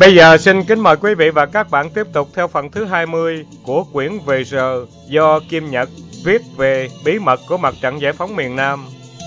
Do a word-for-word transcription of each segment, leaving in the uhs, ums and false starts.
Bây giờ xin kính mời quý vị và các bạn tiếp tục theo phần thứ hai mươi của quyển Về giờ do Kim Nhật viết về bí mật của mặt trận giải phóng miền Nam.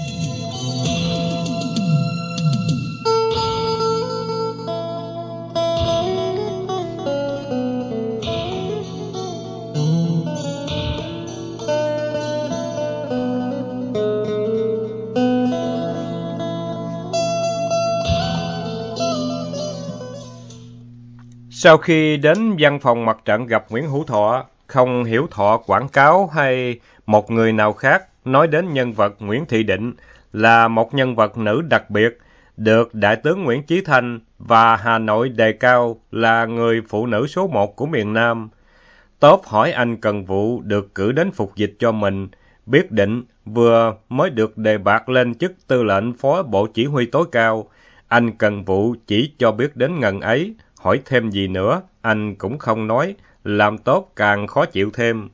Sau khi đến văn phòng mặt trận gặp Nguyễn Hữu Thọ, không hiểu Thọ quảng cáo hay một người nào khác nói đến nhân vật Nguyễn Thị Định là một nhân vật nữ đặc biệt, được Đại tướng Nguyễn Chí Thanh và Hà Nội đề cao là người phụ nữ số một của miền Nam. Tốt hỏi anh Cần Vụ được cử đến phục dịch cho mình, biết Định vừa mới được đề bạt lên chức tư lệnh phó bộ chỉ huy tối cao. Anh Cần Vụ chỉ cho biết đến ngần ấy, hỏi thêm gì nữa, anh cũng không nói, làm Tốt càng khó chịu thêm.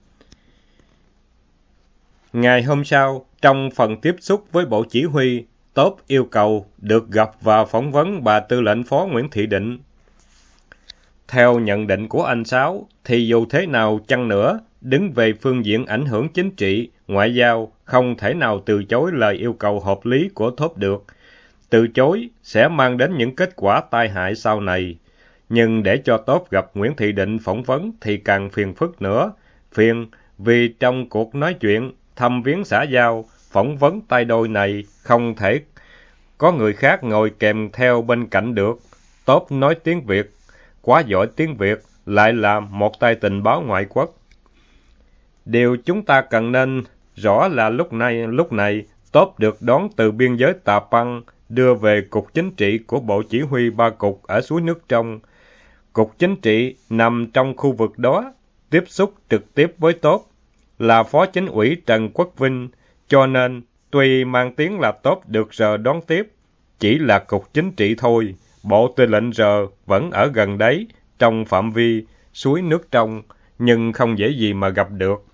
Ngày hôm sau, trong phần tiếp xúc với bộ chỉ huy, Tốt yêu cầu được gặp và phỏng vấn bà tư lệnh phó Nguyễn Thị Định. Theo nhận định của anh Sáu, thì dù thế nào chăng nữa, đứng về phương diện ảnh hưởng chính trị, ngoại giao, không thể nào từ chối lời yêu cầu hợp lý của Tốt được. Từ chối sẽ mang đến những kết quả tai hại sau này. Nhưng để cho Tốt gặp Nguyễn Thị Định phỏng vấn thì càng phiền phức nữa. Phiền vì trong cuộc nói chuyện, thăm viếng xã giao, phỏng vấn tay đôi này không thể có người khác ngồi kèm theo bên cạnh được. Tốt nói tiếng Việt, quá giỏi tiếng Việt, lại là một tay tình báo ngoại quốc. Điều chúng ta cần nên rõ là lúc này, lúc này Tốt được đón từ biên giới Tà Păng, đưa về Cục Chính trị của Bộ Chỉ huy Ba Cục ở Suối Nước Trong. Cục Chính trị nằm trong khu vực đó, tiếp xúc trực tiếp với Tốt là Phó Chính ủy Trần Quốc Vinh, cho nên tuy mang tiếng là Tốt được giờ đón tiếp, chỉ là Cục Chính trị thôi, Bộ Tư lệnh giờ vẫn ở gần đấy, trong phạm vi Suối Nước Trong, nhưng không dễ gì mà gặp được.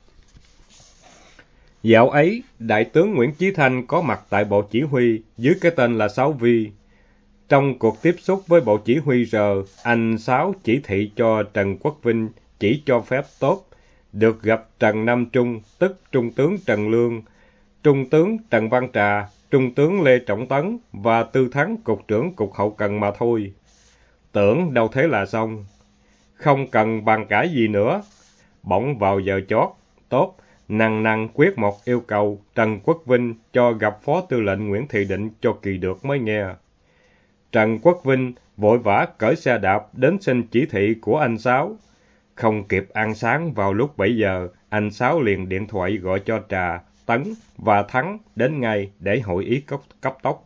Dạo ấy, Đại tướng Nguyễn Chí Thanh có mặt tại Bộ Chỉ huy dưới cái tên là Sáu Vi. Trong cuộc tiếp xúc với Bộ Chỉ huy giờ, anh Sáu chỉ thị cho Trần Quốc Vinh chỉ cho phép Tốt được gặp Trần Nam Trung, tức Trung tướng Trần Lương, Trung tướng Trần Văn Trà, Trung tướng Lê Trọng Tấn và Tư Thắng Cục trưởng Cục Hậu Cần mà thôi. Tưởng đâu thế là xong. Không cần bàn cãi gì nữa. Bỗng vào giờ chót, Tốt năng năng quyết một yêu cầu Trần Quốc Vinh cho gặp Phó Tư lệnh Nguyễn Thị Định cho kỳ được mới nghe. Trần Quốc Vinh vội vã cởi xe đạp đến xin chỉ thị của anh Sáu. Không kịp ăn sáng vào lúc bảy giờ, anh Sáu liền điện thoại gọi cho Trà, Tấn và Thắng đến ngay để hội ý cấp, cấp tốc.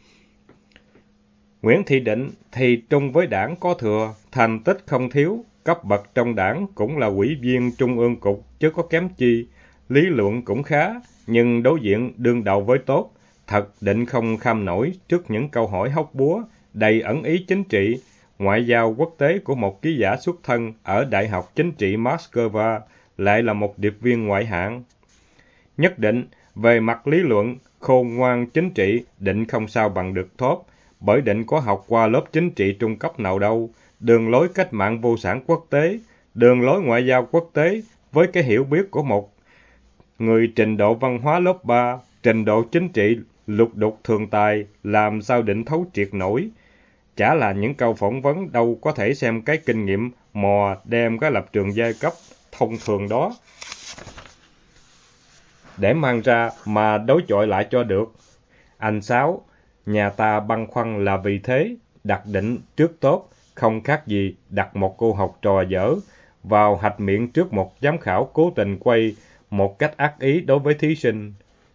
Nguyễn Thị Định thì trung với đảng có thừa, thành tích không thiếu, cấp bậc trong đảng cũng là ủy viên Trung ương Cục chứ có kém chi, lý luận cũng khá, nhưng đối diện đương đầu với Tốt, thật Định không kham nổi trước những câu hỏi hóc búa, đầy ẩn ý chính trị, ngoại giao quốc tế của một ký giả xuất thân ở Đại học Chính trị Moscow, lại là một điệp viên ngoại hạng. Nhất định, về mặt lý luận, khôn ngoan chính trị, Định không sao bằng được Tốt, bởi Định có học qua lớp chính trị trung cấp nào đâu, đường lối cách mạng vô sản quốc tế, đường lối ngoại giao quốc tế, với cái hiểu biết của một người trình độ văn hóa lớp ba, trình độ chính trị lục đục thường tài, làm sao Định thấu triệt nổi. Chả là những câu phỏng vấn đâu có thể xem cái kinh nghiệm mò đem cái lập trường giai cấp thông thường đó để mang ra mà đối chọi lại cho được. Anh Sáu, nhà ta băn khoăn là vì thế, đặt Định trước Tốt, không khác gì đặt một cô học trò dở vào hạch miệng trước một giám khảo cố tình quay một cách ác ý đối với thí sinh.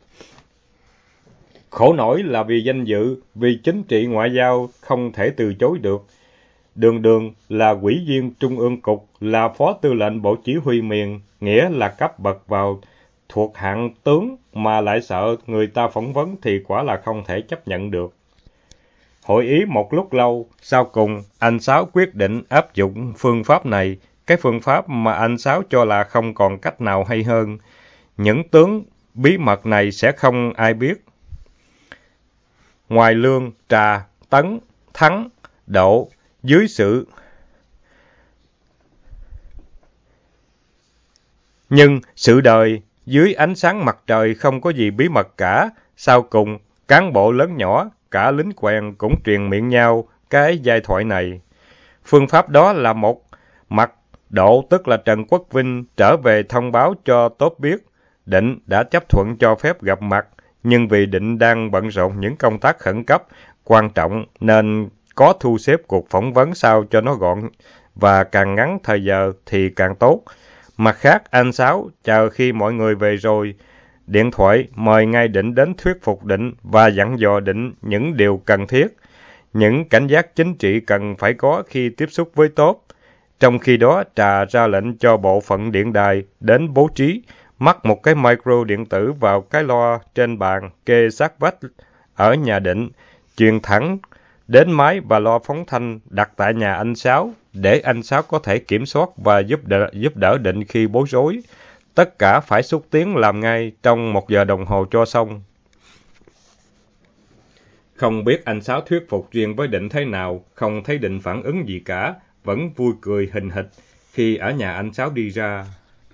Khổ nổi là vì danh dự, vì chính trị ngoại giao không thể từ chối được. Đường đường là ủy viên Trung ương Cục, là Phó Tư lệnh Bộ Chỉ huy miền, nghĩa là cấp bậc vào thuộc hạng tướng mà lại sợ người ta phỏng vấn thì quả là không thể chấp nhận được. Hội ý một lúc lâu, sau cùng anh Sáu quyết định áp dụng phương pháp này, cái phương pháp mà anh Sáu cho là không còn cách nào hay hơn. Những tướng bí mật này sẽ không ai biết. Ngoài Lương, Trà, Tấn, Thắng, Độ Dưới sự Nhưng sự đời dưới ánh sáng mặt trời không có gì bí mật cả. Sau cùng, cán bộ lớn nhỏ, cả lính quèn cũng truyền miệng nhau cái giai thoại này. Phương pháp đó là một mặt Độ, tức là Trần Quốc Vinh, trở về thông báo cho Tốt biết Định đã chấp thuận cho phép gặp mặt, nhưng vì Định đang bận rộn những công tác khẩn cấp, quan trọng nên có thu xếp cuộc phỏng vấn sao cho nó gọn và càng ngắn thời giờ thì càng tốt. Mặt khác, anh Sáu chờ khi mọi người về rồi, điện thoại mời ngay Định đến thuyết phục Định và dặn dò Định những điều cần thiết, những cảnh giác chính trị cần phải có khi tiếp xúc với Tốt. Trong khi đó, Trà ra lệnh cho bộ phận điện đài đến bố trí mắc một cái micro điện tử vào cái loa trên bàn kê sát vách ở nhà Định, truyền thẳng đến máy và loa phóng thanh đặt tại nhà anh Sáu, để anh Sáu có thể kiểm soát và giúp đỡ, giúp đỡ Định khi bối rối. Tất cả phải xúc tiến làm ngay trong một giờ đồng hồ cho xong. Không biết anh Sáu thuyết phục riêng với Định thế nào, không thấy Định phản ứng gì cả, vẫn vui cười hình hịch khi ở nhà anh Sáu đi ra.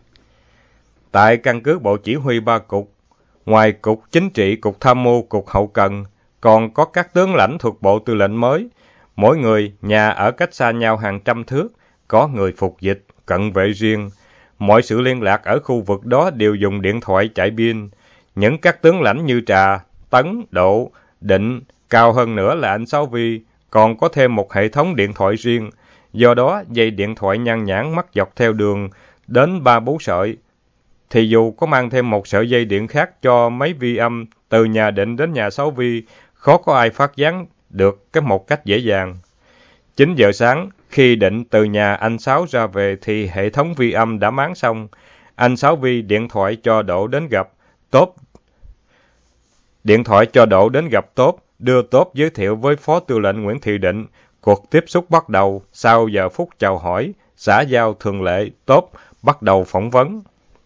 Tại căn cứ Bộ Chỉ huy ba cục, ngoài Cục Chính trị, Cục Tham mưu, Cục Hậu cần, còn có các tướng lãnh thuộc Bộ Tư lệnh mới. Mỗi người nhà ở cách xa nhau hàng trăm thước, có người phục dịch, cận vệ riêng. Mọi sự liên lạc ở khu vực đó đều dùng điện thoại chạy pin. Những các tướng lãnh như Trà, Tấn, Độ, Định, cao hơn nữa là anh Sáu Vi, còn có thêm một hệ thống điện thoại riêng. Do đó, dây điện thoại nhan nhản mắc dọc theo đường đến ba bốn sợi. Thì dù có mang thêm một sợi dây điện khác cho máy vi âm từ nhà Định đến nhà Sáu Vi, khó có ai phát giác được cái một cách dễ dàng. chín giờ sáng, khi Định từ nhà anh Sáu ra về thì hệ thống vi âm đã máng xong. Anh Sáu Vi điện thoại cho Độ đến gặp Tốt. Điện thoại cho Độ đến gặp Tốt, đưa Tốt giới thiệu với Phó Tư lệnh Nguyễn Thị Định. Cuộc tiếp xúc bắt đầu, sau giờ phút chào hỏi, xã giao thường lệ, Tốt bắt đầu phỏng vấn.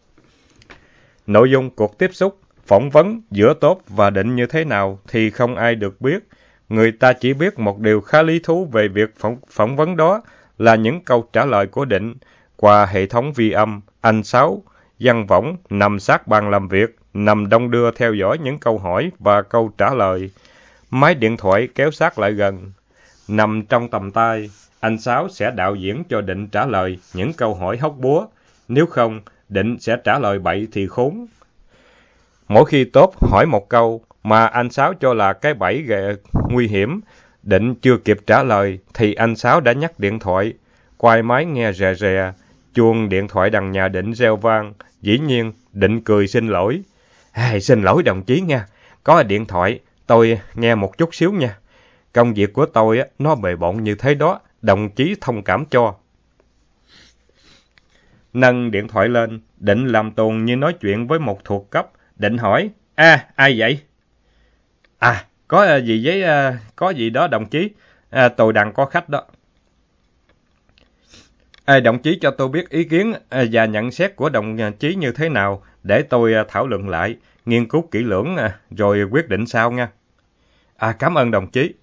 Nội dung cuộc tiếp xúc, phỏng vấn giữa Tốt và Định như thế nào thì không ai được biết. Người ta chỉ biết một điều khá lý thú về việc phỏng, phỏng vấn đó là những câu trả lời của Định. Qua hệ thống vi âm, anh Sáu, văn võng, nằm sát bàn làm việc, nằm đong đưa theo dõi những câu hỏi và câu trả lời. Máy điện thoại kéo sát lại gần. Nằm trong tầm tay, anh Sáu sẽ đạo diễn cho Định trả lời những câu hỏi hóc búa. Nếu không, Định sẽ trả lời bậy thì khốn. Mỗi khi Tốt hỏi một câu mà anh Sáu cho là cái bẫy ghệ nguy hiểm, Định chưa kịp trả lời thì anh Sáu đã nhắc điện thoại. Quay máy nghe rè rè, chuông điện thoại đằng nhà Định reo vang. Dĩ nhiên, Định cười xin lỗi. À, xin lỗi đồng chí nha, có điện thoại, tôi nghe một chút xíu nha. Công việc của tôi á, nó bề bộn như thế đó, đồng chí thông cảm cho. Nâng điện thoại lên, Định làm tồn như nói chuyện với một thuộc cấp. Định hỏi, à, ai vậy? À, có gì với, à, có gì đó đồng chí, à, tôi đang có khách đó. À, đồng chí cho tôi biết ý kiến à, và nhận xét của đồng chí như thế nào, để tôi à, thảo luận lại, nghiên cứu kỹ lưỡng à, rồi quyết định sau nha. À, cảm ơn đồng chí.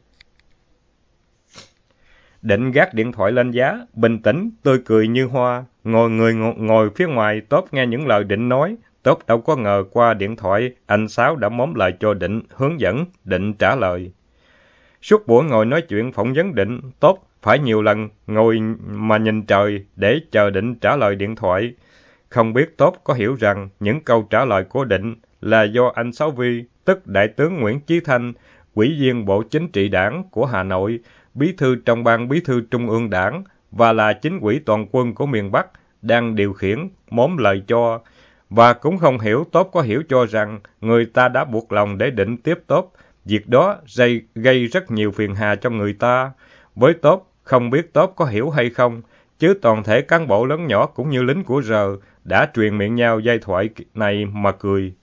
Định gác điện thoại lên giá, bình tĩnh, tươi cười như hoa, ngồi người ngồi, ngồi phía ngoài. Tốt nghe những lời Định nói. Tốt đâu có ngờ qua điện thoại, anh Sáu đã móm lời cho Định, hướng dẫn, Định trả lời. Suốt buổi ngồi nói chuyện phỏng vấn Định, Tốt phải nhiều lần ngồi mà nhìn trời để chờ Định trả lời điện thoại. Không biết Tốt có hiểu rằng những câu trả lời của Định là do anh Sáu Vi, tức Đại tướng Nguyễn Chí Thanh, Ủy viên Bộ Chính trị Đảng của Hà Nội, Bí thư trong Ban Bí thư Trung ương Đảng và là chính ủy toàn quân của miền Bắc, đang điều khiển, móm lời cho. Và cũng không hiểu Tốt có hiểu cho rằng người ta đã buộc lòng để Định tiếp Tốt. Việc đó gây, gây rất nhiều phiền hà cho người ta. Với Tốt, không biết Tốt có hiểu hay không, chứ toàn thể cán bộ lớn nhỏ cũng như lính của R đã truyền miệng nhau giai thoại này mà cười.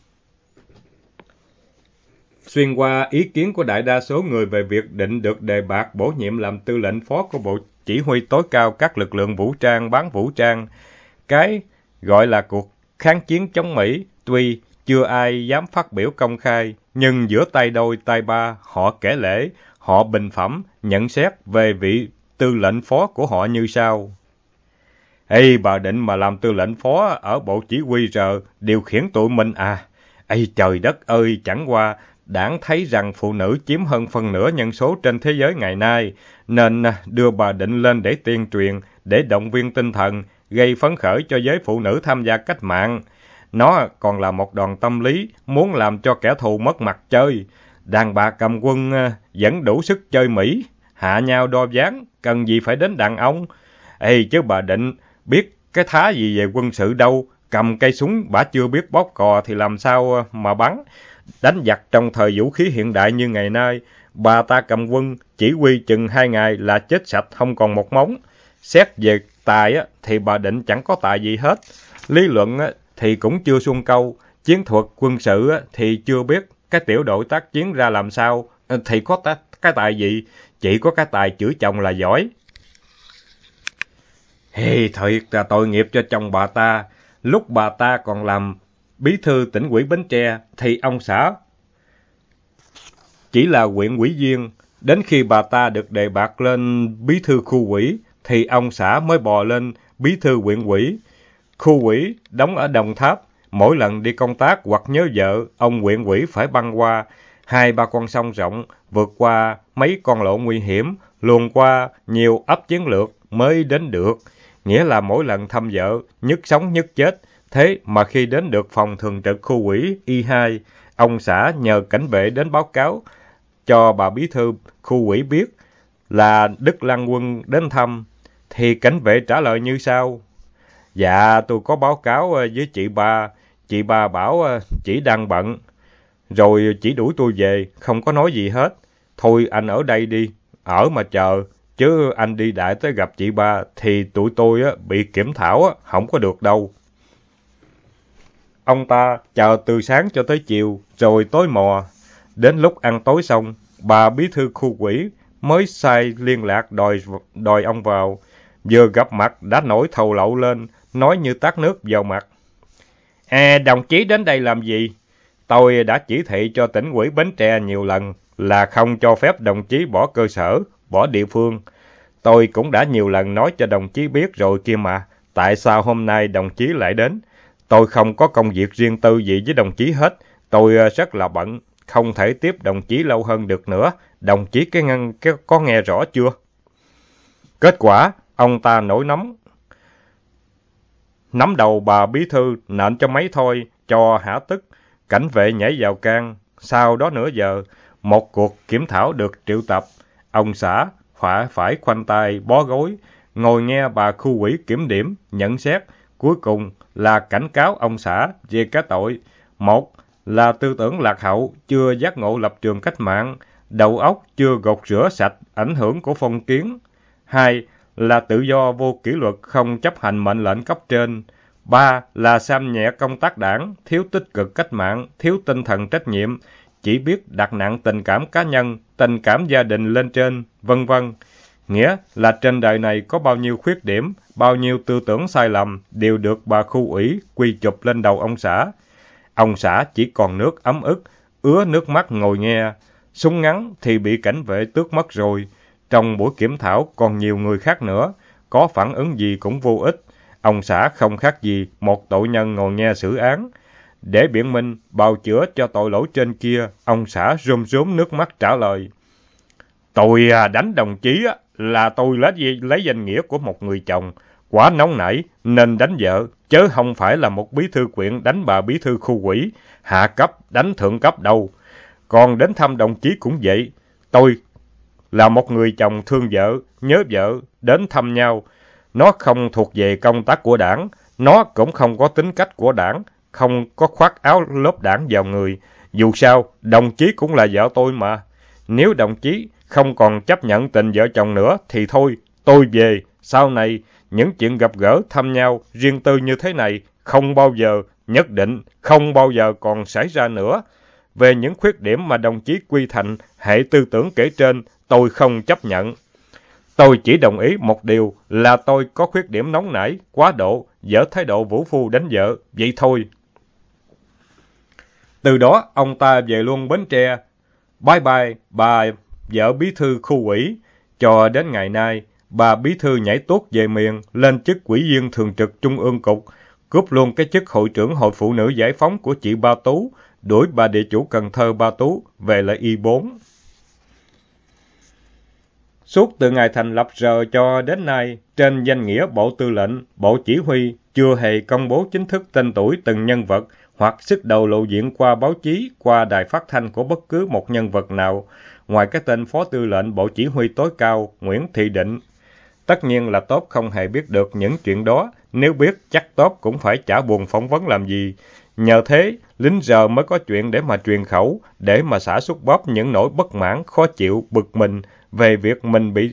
Xuyên qua ý kiến của đại đa số người về việc Định được đề bạt bổ nhiệm làm tư lệnh phó của Bộ Chỉ huy tối cao các lực lượng vũ trang, bán vũ trang, cái gọi là cuộc kháng chiến chống Mỹ, tuy chưa ai dám phát biểu công khai, nhưng giữa tay đôi tay ba, họ kể lể, họ bình phẩm, nhận xét về vị tư lệnh phó của họ như sau. Ê, bà định mà làm tư lệnh phó ở bộ chỉ huy giờ điều khiển tụi mình à? Ê, trời đất ơi, chẳng qua đảng thấy rằng phụ nữ chiếm hơn phân nửa nhân số trên thế giới ngày nay, nên đưa bà Định lên để tuyên truyền, để động viên tinh thần, gây phấn khởi cho giới phụ nữ tham gia cách mạng. Nó còn là một đòn tâm lý, muốn làm cho kẻ thù mất mặt chơi. Đàn bà cầm quân vẫn đủ sức chơi Mỹ, hạ nhau đo ván, cần gì phải đến đàn ông. Ê, chứ bà Định biết cái thá gì về quân sự đâu, cầm cây súng bả chưa biết bóp cò thì làm sao mà bắn. Đánh giặc trong thời vũ khí hiện đại như ngày nay, bà ta cầm quân chỉ huy chừng hai ngày là chết sạch không còn một móng. Xét về tài thì bà Định chẳng có tài gì hết. Lý luận thì cũng chưa xuông câu, chiến thuật quân sự thì chưa biết cái tiểu đội tác chiến ra làm sao, thì có cái tài gì, chỉ có cái tài chửi chồng là giỏi. Hey, thật là tội nghiệp cho chồng bà ta. Lúc bà ta còn làm bí thư tỉnh ủy Bến Tre thì ông xã chỉ là huyện ủy viên. Đến khi bà ta được đề bạt lên bí thư khu ủy thì ông xã mới bò lên bí thư huyện ủy. Khu ủy đóng ở Đồng Tháp. Mỗi lần đi công tác hoặc nhớ vợ, ông huyện ủy phải băng qua hai ba con sông rộng, vượt qua mấy con lộ nguy hiểm, luồn qua nhiều ấp chiến lược mới đến được. Nghĩa là mỗi lần thăm vợ, nhức sống nhức chết. Thế mà khi đến được phòng thường trực khu ủy i hai, ông xã nhờ cảnh vệ đến báo cáo cho bà bí thư khu ủy biết là Đức Lan Quân đến thăm, thì cảnh vệ trả lời như sau. Dạ, tôi có báo cáo với chị ba, chị ba bảo chị đang bận, rồi chỉ đuổi tôi về, không có nói gì hết. Thôi anh ở đây đi, ở mà chờ, chứ anh đi đại tới gặp chị ba thì tụi tôi bị kiểm thảo, không có được đâu. Ông ta chờ từ sáng cho tới chiều, rồi tối mò. Đến lúc ăn tối xong, bà bí thư khu ủy mới sai liên lạc đòi đòi ông vào. Vừa gặp mặt đã nổi thầu lậu lên, nói như tát nước vào mặt. À, đồng chí đến đây làm gì? Tôi đã chỉ thị cho tỉnh ủy Bến Tre nhiều lần là không cho phép đồng chí bỏ cơ sở, bỏ địa phương. Tôi cũng đã nhiều lần nói cho đồng chí biết rồi kia mà, tại sao hôm nay đồng chí lại đến? Tôi không có công việc riêng tư gì với đồng chí hết, tôi rất là bận, không thể tiếp đồng chí lâu hơn được nữa. Đồng chí cái ngân cái có nghe rõ chưa? Kết quả, ông ta nổi nóng. Nắm đầu bà bí thư nện cho mấy thôi, cho hả tức. Cảnh vệ nhảy vào can. Sau đó nửa giờ, một cuộc kiểm thảo được triệu tập. Ông xã phải phải khoanh tay bó gối, ngồi nghe bà khu ủy kiểm điểm, nhận xét. Cuối cùng là cảnh cáo ông xã về cái tội. Một là tư tưởng lạc hậu, chưa giác ngộ lập trường cách mạng, đầu óc chưa gột rửa sạch ảnh hưởng của phong kiến. Hai là tự do vô kỷ luật, không chấp hành mệnh lệnh cấp trên. Ba là xem nhẹ công tác đảng, thiếu tích cực cách mạng, thiếu tinh thần trách nhiệm, chỉ biết đặt nặng tình cảm cá nhân, tình cảm gia đình lên trên, vân vân. Nghĩa là trên đời này có bao nhiêu khuyết điểm, bao nhiêu tư tưởng sai lầm đều được bà khu ủy quy chụp lên đầu ông xã. Ông xã chỉ còn nước ấm ức, ứa nước mắt ngồi nghe. Súng ngắn thì bị cảnh vệ tước mất rồi. Trong buổi kiểm thảo còn nhiều người khác nữa, có phản ứng gì cũng vô ích. Ông xã không khác gì một tội nhân ngồi nghe xử án. Để biện minh, bào chữa cho tội lỗi trên kia, ông xã rơm rớm nước mắt trả lời. Tôi đánh đồng chí là tôi lấy, lấy danh nghĩa của một người chồng, quá nóng nảy nên đánh vợ, chứ không phải là một bí thư quyện đánh bà bí thư khu ủy, hạ cấp đánh thượng cấp đâu. Còn đến thăm đồng chí cũng vậy, tôi là một người chồng thương vợ, nhớ vợ, đến thăm nhau. Nó không thuộc về công tác của đảng, nó cũng không có tính cách của đảng, không có khoác áo lớp đảng vào người. Dù sao, đồng chí cũng là vợ tôi mà. Nếu đồng chí không còn chấp nhận tình vợ chồng nữa thì thôi, tôi về. Sau này, những chuyện gặp gỡ thăm nhau riêng tư như thế này không bao giờ, nhất định không bao giờ còn xảy ra nữa. Về những khuyết điểm mà đồng chí quy thành hệ tư tưởng kể trên, tôi không chấp nhận. Tôi chỉ đồng ý một điều là tôi có khuyết điểm nóng nảy, quá độ, dở thái độ vũ phu đánh vợ, vậy thôi. Từ đó, ông ta về luôn Bến Tre. Bye bye, bà vợ bí thư khu ủy. Cho đến ngày nay, bà bí thư nhảy tuốt về miền, lên chức ủy viên thường trực Trung ương Cục, cướp luôn cái chức hội trưởng Hội Phụ nữ Giải phóng của chị Ba Tú, đuổi bà địa chủ Cần Thơ Ba Tú về lại Y bốn. Suốt từ ngày thành lập giờ cho đến nay, trên danh nghĩa Bộ Tư lệnh, Bộ Chỉ huy chưa hề công bố chính thức tên tuổi từng nhân vật hoặc sức đầu lộ diện qua báo chí, qua đài phát thanh của bất cứ một nhân vật nào, ngoài cái tên Phó Tư lệnh Bộ Chỉ huy tối cao Nguyễn Thị Định. Tất nhiên là Top không hề biết được những chuyện đó, nếu biết chắc Top cũng phải chả buồn phỏng vấn làm gì. Nhờ thế, lính giờ mới có chuyện để mà truyền khẩu, để mà xả xúc bóp những nỗi bất mãn, khó chịu, bực mình về việc mình bị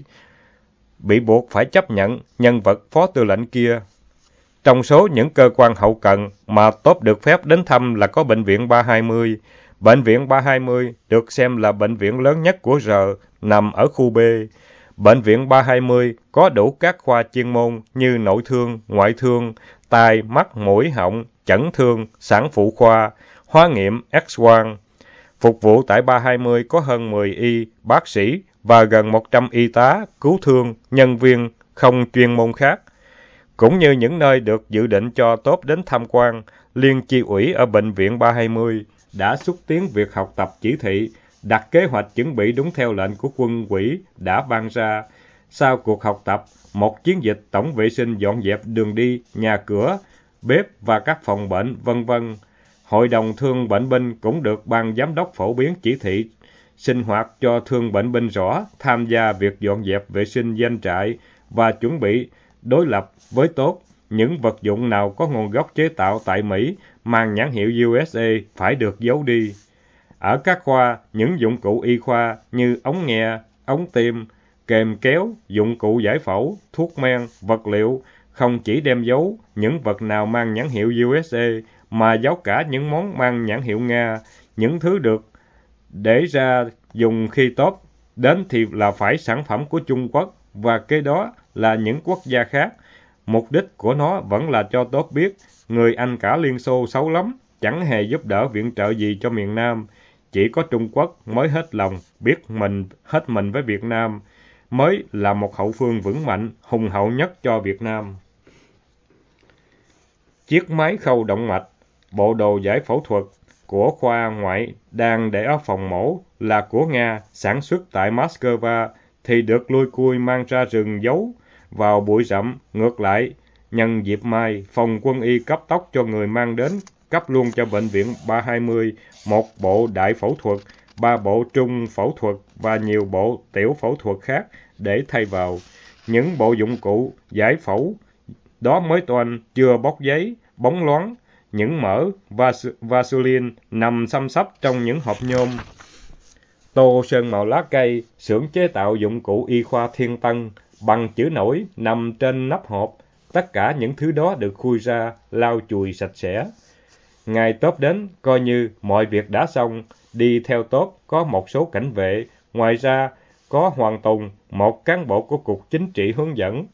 bị buộc phải chấp nhận nhân vật Phó Tư lệnh kia. Trong số những cơ quan hậu cần mà Top được phép đến thăm là có Bệnh viện ba hai mươi. Bệnh viện ba hai mươi được xem là bệnh viện lớn nhất của R, nằm ở khu B. Bệnh viện ba hai mươi có đủ các khoa chuyên môn như nội thương, ngoại thương, tai, mắt, mũi, họng, chẩn thương, sản phụ khoa, hóa nghiệm, X-quang. Phục vụ tại ba hai mươi có hơn mười y, bác sĩ và gần một trăm y tá, cứu thương, nhân viên không chuyên môn khác. Cũng như những nơi được dự định cho Top đến tham quan, Liên chi ủy ở Bệnh viện ba hai mươi đã xúc tiến việc học tập chỉ thị, đặt kế hoạch chuẩn bị đúng theo lệnh của quân ủy đã ban ra. Sau cuộc học tập, một chiến dịch tổng vệ sinh dọn dẹp đường đi, nhà cửa, bếp và các phòng bệnh, vân vân. Hội đồng thương bệnh binh cũng được ban giám đốc phổ biến chỉ thị sinh hoạt cho thương bệnh binh rõ, tham gia việc dọn dẹp vệ sinh doanh trại và chuẩn bị đối lập với Tốt. Những vật dụng nào có nguồn gốc chế tạo tại Mỹ mang nhãn hiệu U S A phải được giấu đi. Ở các khoa, những dụng cụ y khoa như ống nghe, ống tiêm, kềm kéo, dụng cụ giải phẫu, thuốc men, vật liệu không chỉ đem giấu những vật nào mang nhãn hiệu U S A mà giấu cả những món mang nhãn hiệu Nga. Những thứ được để ra dùng khi Top đến thì là phải sản phẩm của Trung Quốc và kế đó là những quốc gia khác. Mục đích của nó vẫn là cho Top biết người anh cả Liên Xô xấu lắm, chẳng hề giúp đỡ viện trợ gì cho miền Nam. Chỉ có Trung Quốc mới hết lòng biết mình hết mình với Việt Nam, mới là một hậu phương vững mạnh, hùng hậu nhất cho Việt Nam. Chiếc máy khâu động mạch, bộ đồ giải phẫu thuật của khoa ngoại đang để ở phòng mổ là của Nga, sản xuất tại Moscow thì được lui cui mang ra rừng giấu vào bụi rậm. Ngược lại, nhân dịp mai, phòng quân y cấp tốc cho người mang đến, cấp luôn cho bệnh viện ba hai mươi một bộ đại phẫu thuật, ba bộ trung phẫu thuật và nhiều bộ tiểu phẫu thuật khác để thay vào. Những bộ dụng cụ giải phẫu đó mới toanh, chưa bóc giấy, bóng loáng. Những mỡ vas Vaseline nằm xăm xắp trong những hộp nhôm. Tô sơn màu lá cây, xưởng chế tạo dụng cụ y khoa Thiên Tân, bằng chữ nổi nằm trên nắp hộp. Tất cả những thứ đó được khui ra, lau chùi sạch sẽ. Ngày Top đến, coi như mọi việc đã xong. Đi theo Top có một số cảnh vệ, ngoài ra có Hoàng Tùng, một cán bộ của Cục Chính trị hướng dẫn.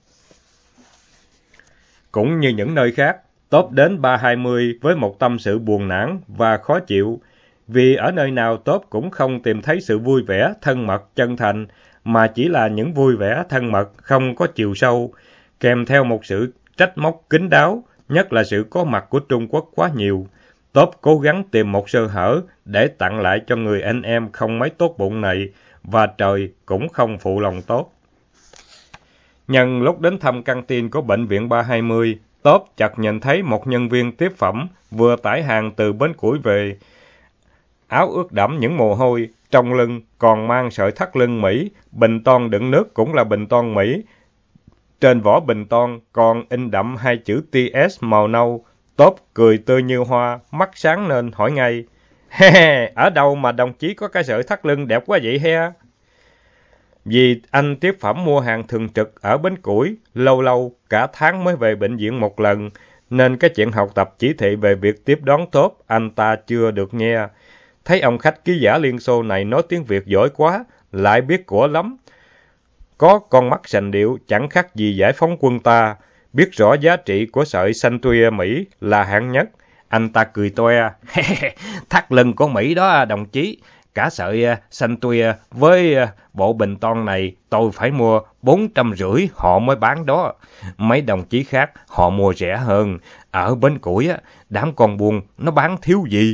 Cũng như những nơi khác, Top đến ba hai mươi với một tâm sự buồn nản và khó chịu, vì ở nơi nào Top cũng không tìm thấy sự vui vẻ, thân mật, chân thành, mà chỉ là những vui vẻ, thân mật, không có chiều sâu, kèm theo một sự trách móc kín đáo, nhất là sự có mặt của Trung Quốc quá nhiều. Top cố gắng tìm một sơ hở để tặng lại cho người anh em không mấy tốt bụng này, và trời cũng không phụ lòng Top. Nhân lúc đến thăm căng tin của bệnh viện ba hai mươi, Top chợt nhìn thấy một nhân viên tiếp phẩm vừa tải hàng từ bến củi về. Áo ướt đẫm những mồ hôi, trong lưng còn mang sợi thắt lưng Mỹ, bình toan đựng nước cũng là bình toan Mỹ. Trên vỏ bình toan còn in đậm hai chữ T S màu nâu. Top cười tươi như hoa, mắt sáng lên hỏi ngay: "He he, ở đâu mà đồng chí có cái sợi thắt lưng đẹp quá vậy he?" Vì anh tiếp phẩm mua hàng thường trực ở bến củi, lâu lâu cả tháng mới về bệnh viện một lần, nên cái chuyện học tập chỉ thị về việc tiếp đón Top anh ta chưa được nghe. Thấy ông khách ký giả Liên Xô này nói tiếng Việt giỏi quá, lại biết của lắm. Có con mắt sành điệu chẳng khác gì giải phóng quân ta, biết rõ giá trị của sợi xanh tuya Mỹ là hạng nhất. Anh ta cười toe: "Thắt lưng của Mỹ đó đồng chí, cả sợi xanh tui với bộ bình ton này tôi phải mua bốn trăm rưỡi họ mới bán đó. Mấy đồng chí khác họ mua rẻ hơn. Ở Bến Củi, đám con buôn nó bán thiếu gì.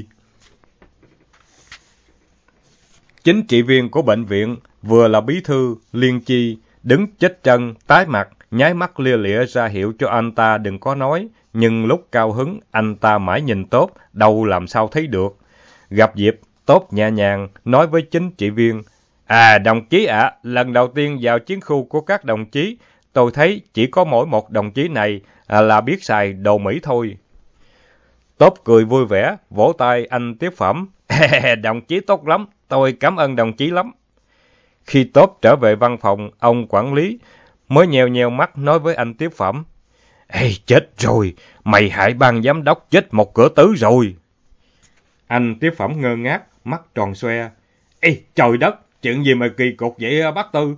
Chính trị viên của bệnh viện, vừa là bí thư, liên chi, đứng chết chân, tái mặt, nháy mắt lia lịa ra hiệu cho anh ta đừng có nói. Nhưng lúc cao hứng, anh ta mãi nhìn Tốt, đâu làm sao thấy được. Gặp dịp, Tốt nhẹ nhàng nói với chính trị viên, à đồng chí ạ, à, lần đầu tiên vào chiến khu của các đồng chí, tôi thấy chỉ có mỗi một đồng chí này à, là biết xài đồ Mỹ thôi. Tốt cười vui vẻ, vỗ tay anh tiếp phẩm, đồng chí tốt lắm, tôi cảm ơn đồng chí lắm. Khi Tốt trở về văn phòng, ông quản lý mới nheo nheo mắt nói với anh tiếp phẩm, ê chết rồi, mày hại ban giám đốc chết một cửa tứ rồi. Anh tiếp phẩm ngơ ngác, mắt tròn xoe. Ê trời đất, chuyện gì mà kỳ cục vậy bác Tư?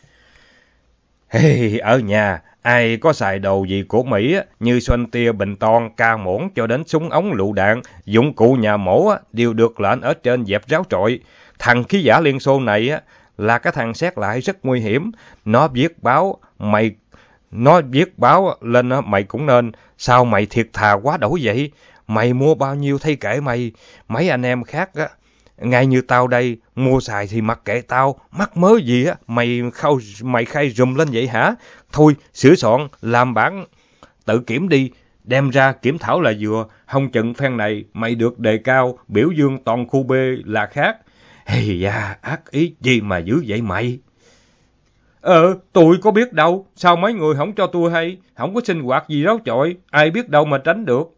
Hey, ở nhà, ai có xài đồ gì của Mỹ như xoanh tia, bình ton, ca muỗng cho đến súng ống lựu đạn, dụng cụ nhà mổ đều được lệnh ở trên dẹp ráo trọi. Thằng khí giả Liên Xô này là cái thằng xét lại rất nguy hiểm. Nó viết báo, mày... Nó viết báo lên mày cũng nên. Sao mày thiệt thà quá đỗi vậy? Mày mua bao nhiêu thay kệ mày. Mấy anh em khác á, ngay như tao đây, mua xài thì mặc kệ tao, mắc mớ gì á, mày khâu mày khai rùm lên vậy hả? Thôi, sửa soạn, làm bản tự kiểm đi, đem ra kiểm thảo là vừa, không chừng phen này mày được đề cao, biểu dương toàn khu B là khác. Hey da, ác ý gì mà dữ vậy mày? Ờ, tôi có biết đâu, sao mấy người không cho tôi hay, không có sinh hoạt gì ráo chọi, ai biết đâu mà tránh được.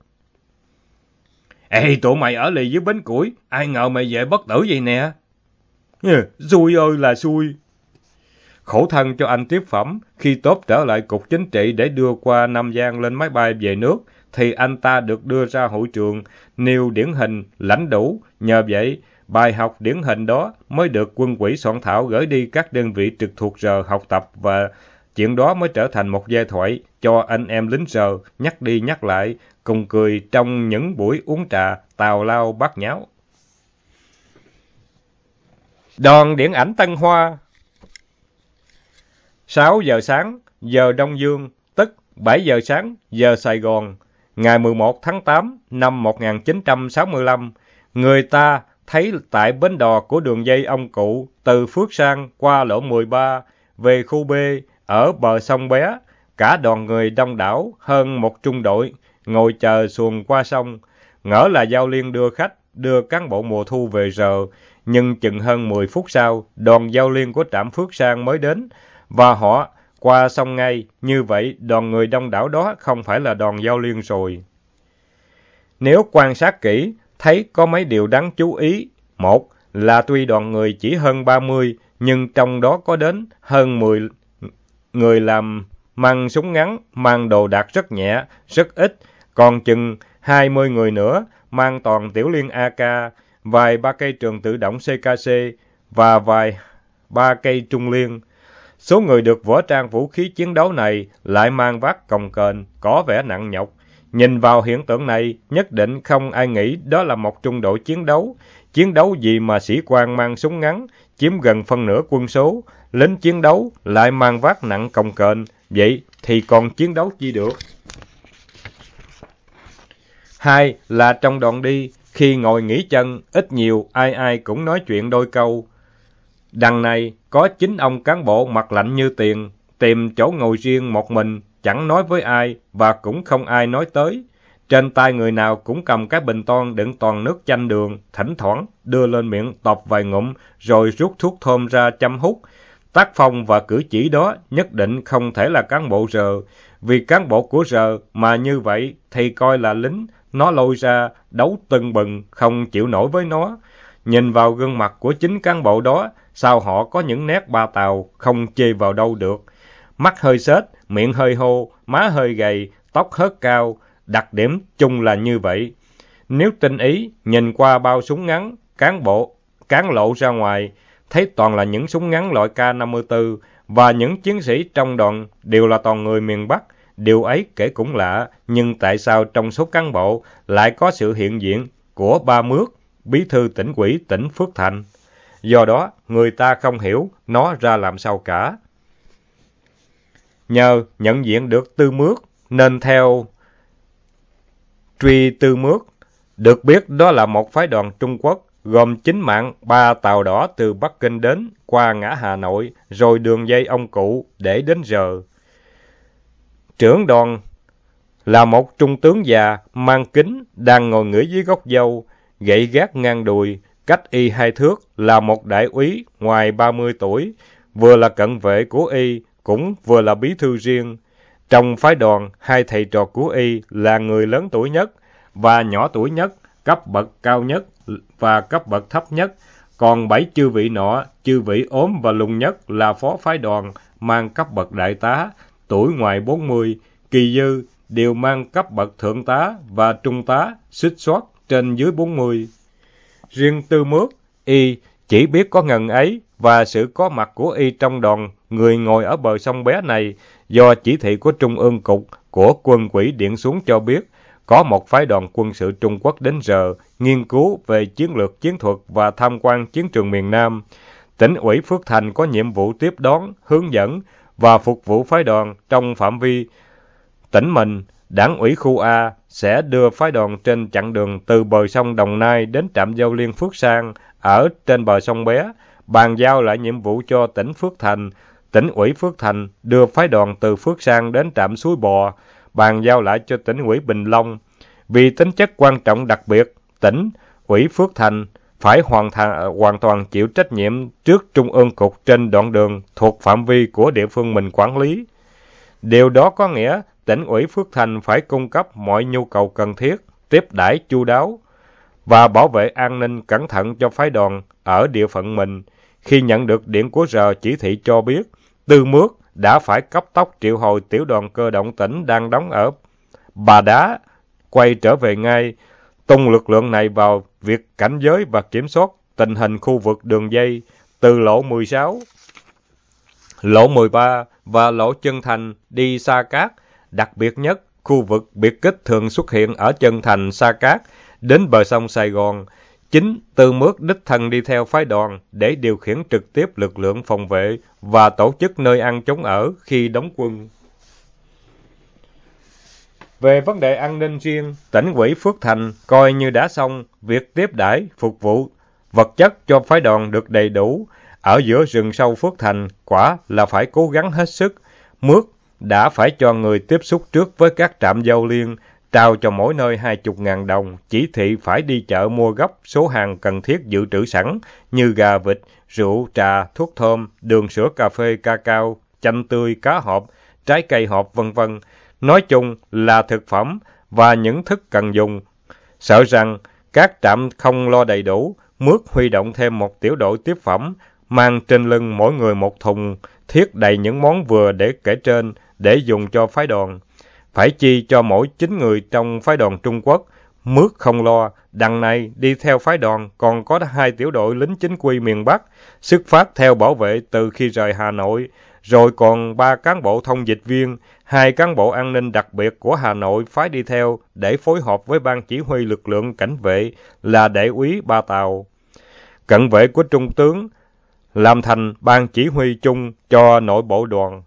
Ê, tụi mày ở lì dưới Bến Củi, ai ngờ mày về bất tử vậy nè. Ừ, xui ơi là xui. Khổ thân cho anh tiếp phẩm, khi Tốt trở lại cục chính trị để đưa qua Nam Giang lên máy bay về nước, thì anh ta được đưa ra hội trường, nêu điển hình, lãnh đủ. Nhờ vậy, bài học điển hình đó mới được quân ủy soạn thảo gửi đi các đơn vị trực thuộc giờ học tập, và chuyện đó mới trở thành một giai thoại cho anh em lính giờ nhắc đi nhắc lại, cùng cười trong những buổi uống trà, tào lao bát nháo. Đoàn điện ảnh Tân Hoa. sáu giờ sáng, giờ Đông Dương, tức bảy giờ sáng, giờ Sài Gòn, ngày mười một tháng tám năm một nghìn chín trăm sáu mươi lăm, người ta thấy tại bến đò của đường dây ông cụ từ Phước Sang qua lộ mười ba về khu B ở bờ sông Bé, cả đoàn người đông đảo hơn một trung đội ngồi chờ xuồng qua sông, ngỡ là Giao Liên đưa khách, đưa cán bộ mùa thu về giờ. Nhưng chừng hơn mười phút sau, đoàn Giao Liên của trạm Phước Sang mới đến, và họ qua sông ngay. Như vậy, đoàn người đông đảo đó không phải là đoàn Giao Liên rồi. Nếu quan sát kỹ, thấy có mấy điều đáng chú ý. Một là tuy đoàn người chỉ hơn ba mươi, nhưng trong đó có đến hơn mười người làm mang súng ngắn, mang đồ đạc rất nhẹ, rất ít. Còn chừng hai mươi người nữa mang toàn tiểu liên a ca, vài ba cây trường tự động xê ca xê và vài ba cây trung liên. Số người được võ trang vũ khí chiến đấu này lại mang vác cồng kềnh, có vẻ nặng nhọc. Nhìn vào hiện tượng này, nhất định không ai nghĩ đó là một trung đội chiến đấu. Chiến đấu gì mà sĩ quan mang súng ngắn, chiếm gần phân nửa quân số, lính chiến đấu lại mang vác nặng cồng kềnh, vậy thì còn chiến đấu chi được. Hai là trong đoạn đi, khi ngồi nghỉ chân, ít nhiều ai ai cũng nói chuyện đôi câu. Đằng này có chính ông cán bộ mặt lạnh như tiền, tìm chỗ ngồi riêng một mình, chẳng nói với ai và cũng không ai nói tới. Trên tay người nào cũng cầm cái bình ton đựng toàn nước chanh đường, thỉnh thoảng đưa lên miệng tọp vài ngụm rồi rút thuốc thơm ra châm hút. Tác phong và cử chỉ đó nhất định không thể là cán bộ giờ, vì cán bộ của giờ mà như vậy thì coi là lính, nó lôi ra đấu tưng bừng, không chịu nổi với nó. Nhìn vào gương mặt của chính cán bộ đó, sao họ có những nét ba tàu, không chê vào đâu được. Mắt hơi xếch, miệng hơi hô, má hơi gầy, tóc hớt cao, đặc điểm chung là như vậy. Nếu tinh ý, nhìn qua bao súng ngắn, cán bộ, cán lộ ra ngoài, thấy toàn là những súng ngắn loại K năm mươi tư, và những chiến sĩ trong đoàn đều là toàn người miền Bắc. Điều ấy kể cũng lạ, nhưng tại sao trong số cán bộ lại có sự hiện diện của Ba Mước, bí thư tỉnh ủy tỉnh Phước Thành? do đó người ta không hiểu nó ra làm sao cả. Nhờ nhận diện được Tư Mước, nên theo Truy Tư Mước, được biết đó là một phái đoàn Trung Quốc, gồm chính mạng ba tàu đỏ từ Bắc Kinh đến, qua ngã Hà Nội, rồi đường dây ông Cụ để đến giờ. Trưởng đoàn là một trung tướng già, mang kính, đang ngồi nghỉ dưới gốc dâu, gậy gác ngang đùi, cách y hai thước, là một đại úy ngoài ba mươi tuổi, vừa là cận vệ của y, cũng vừa là bí thư riêng. Trong phái đoàn, hai thầy trò của y là người lớn tuổi nhất và nhỏ tuổi nhất, cấp bậc cao nhất và cấp bậc thấp nhất, còn bảy chư vị nọ, chư vị ốm và lùn nhất là phó phái đoàn, mang cấp bậc đại tá, tuổi ngoài bốn mươi, kỳ dư đều mang cấp bậc thượng tá và trung tá, xích soát trên dưới bốn mươi. Riêng Tư Mước, y chỉ biết có ngần ấy, và sự có mặt của y trong đoàn người ngồi ở bờ sông bé này do chỉ thị của Trung ương Cục của Quân ủy điện xuống cho biết có một phái đoàn quân sự Trung Quốc đến giờ nghiên cứu về chiến lược chiến thuật và tham quan chiến trường miền Nam. Tỉnh ủy Phước Thành có nhiệm vụ tiếp đón, hướng dẫn và phục vụ phái đoàn trong phạm vi tỉnh mình. Đảng ủy khu A sẽ đưa phái đoàn trên chặng đường từ bờ sông Đồng Nai đến trạm giao liên Phước Sang ở trên bờ sông bé, bàn giao lại nhiệm vụ cho tỉnh Phước Thành. Tỉnh ủy Phước Thành đưa phái đoàn từ Phước Sang đến trạm Suối Bò, bàn giao lại cho tỉnh ủy Bình Long. Vì tính chất quan trọng đặc biệt, tỉnh ủy Phước Thành phải hoàn, thành, hoàn toàn chịu trách nhiệm trước Trung ương Cục trên đoạn đường thuộc phạm vi của địa phương mình quản lý. Điều đó có nghĩa tỉnh ủy Phước Thành phải cung cấp mọi nhu cầu cần thiết, tiếp đãi chu đáo và bảo vệ an ninh cẩn thận cho phái đoàn ở địa phận mình. Khi nhận được điện của R chỉ thị cho biết, Tư Mước đã phải cấp tốc triệu hồi tiểu đoàn cơ động tỉnh đang đóng ở Bà Đá quay trở về ngay, tung lực lượng này vào việc cảnh giới và kiểm soát tình hình khu vực đường dây từ lộ mười sáu, lộ mười ba và lộ Chân Thành đi Sa Cát. Đặc biệt nhất, khu vực biệt kích thường xuất hiện ở Chân Thành, Sa Cát đến bờ sông Sài Gòn. Chính Tư Mước đích thân đi theo phái đoàn để điều khiển trực tiếp lực lượng phòng vệ và tổ chức nơi ăn trốn ở khi đóng quân. Về vấn đề an ninh riêng, tỉnh ủy Phước Thành coi như đã xong việc tiếp đãi, phục vụ vật chất cho phái đoàn được đầy đủ. Ở giữa rừng sâu Phước Thành, quả là phải cố gắng hết sức. Mước đã phải cho người tiếp xúc trước với các trạm giao liên, trao cho mỗi nơi hai mươi ngàn đồng, chỉ thị phải đi chợ mua gấp số hàng cần thiết dự trữ sẵn như gà, vịt, rượu, trà, thuốc thơm, đường, sữa, cà phê, ca cao, chanh tươi, cá hộp, trái cây hộp, vân vân. Nói chung là thực phẩm và những thức cần dùng. Sợ rằng các trạm không lo đầy đủ, Mước huy động thêm một tiểu đội tiếp phẩm, mang trên lưng mỗi người một thùng thiết đầy những món vừa để kể trên để dùng cho phái đoàn. Phải chi cho mỗi chín người trong phái đoàn Trung Quốc. Mước không lo, đằng này đi theo phái đoàn còn có hai tiểu đội lính chính quy miền Bắc, xuất phát theo bảo vệ từ khi rời Hà Nội, rồi còn ba cán bộ thông dịch viên, hai cán bộ an ninh đặc biệt của Hà Nội phái đi theo để phối hợp với ban chỉ huy lực lượng cảnh vệ là đại úy Ba Tàu. Cận vệ của Trung tướng làm thành ban chỉ huy chung cho nội bộ đoàn.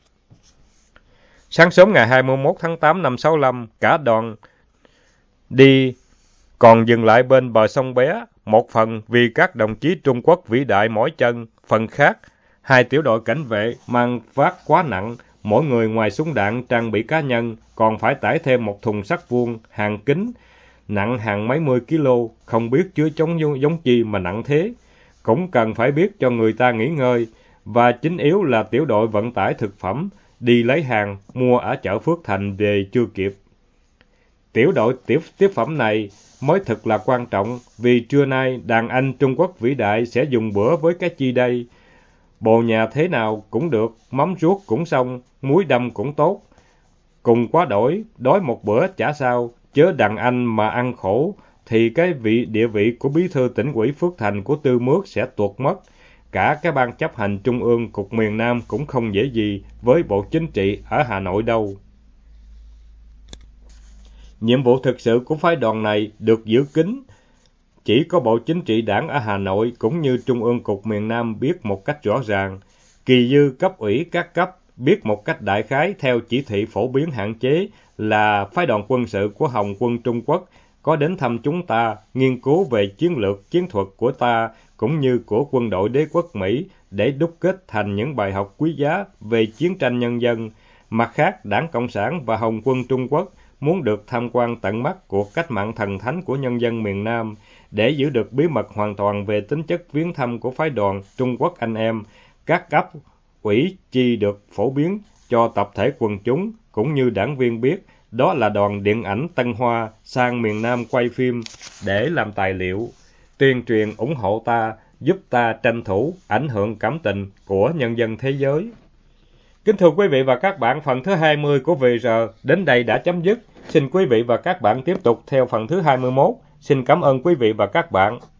Sáng sớm ngày hai mươi mốt tháng tám năm sáu lăm, cả đoàn đi còn dừng lại bên bờ sông bé, một phần vì các đồng chí Trung Quốc vĩ đại mỏi chân, phần khác hai tiểu đội cảnh vệ mang vác quá nặng, mỗi người ngoài súng đạn trang bị cá nhân còn phải tải thêm một thùng sắt vuông hàng kính nặng hàng mấy mươi kg, không biết chứa chống giống chi mà nặng thế. Cũng cần phải biết cho người ta nghỉ ngơi, và chính yếu là tiểu đội vận tải thực phẩm đi lấy hàng mua ở chợ Phước Thành về chưa kịp. Tiểu đội tiếp tiếp phẩm này mới thực là quan trọng, vì trưa nay đàn anh Trung Quốc vĩ đại sẽ dùng bữa với cái chi đây. Bồ nhà thế nào cũng được, mắm ruốc cũng xong, muối đâm cũng tốt. Cùng quá đổi, đói một bữa chả sao, chớ đàn anh mà ăn khổ, thì cái vị địa vị của bí thư tỉnh ủy Phước Thành của Tư Mước sẽ tuột mất. Cả cái ban chấp hành trung ương cục miền Nam cũng không dễ gì với bộ chính trị ở Hà Nội đâu. Nhiệm vụ thực sự của phái đoàn này được giữ kín chỉ có Bộ Chính trị Đảng ở Hà Nội cũng như Trung ương Cục miền Nam biết một cách rõ ràng. Kỳ dư cấp ủy các cấp biết một cách đại khái theo chỉ thị phổ biến hạn chế là phái đoàn quân sự của Hồng quân Trung Quốc có đến thăm chúng ta, nghiên cứu về chiến lược chiến thuật của ta cũng như của quân đội đế quốc Mỹ để đúc kết thành những bài học quý giá về chiến tranh nhân dân. Mặt khác, Đảng Cộng sản và Hồng quân Trung Quốc muốn được tham quan tận mắt cuộc cách mạng thần thánh của nhân dân miền Nam. Để giữ được bí mật hoàn toàn về tính chất viếng thăm của phái đoàn Trung Quốc anh em, các cấp ủy chi được phổ biến cho tập thể quần chúng cũng như đảng viên biết đó là đoàn điện ảnh Tân Hoa sang miền Nam quay phim để làm tài liệu, tuyên truyền ủng hộ ta, giúp ta tranh thủ ảnh hưởng cảm tình của nhân dân thế giới. Kính thưa quý vị và các bạn, phần thứ hai mươi của vê rờ đến đây đã chấm dứt. Xin quý vị và các bạn tiếp tục theo phần thứ hai mươi mốt. Xin cảm ơn quý vị và các bạn.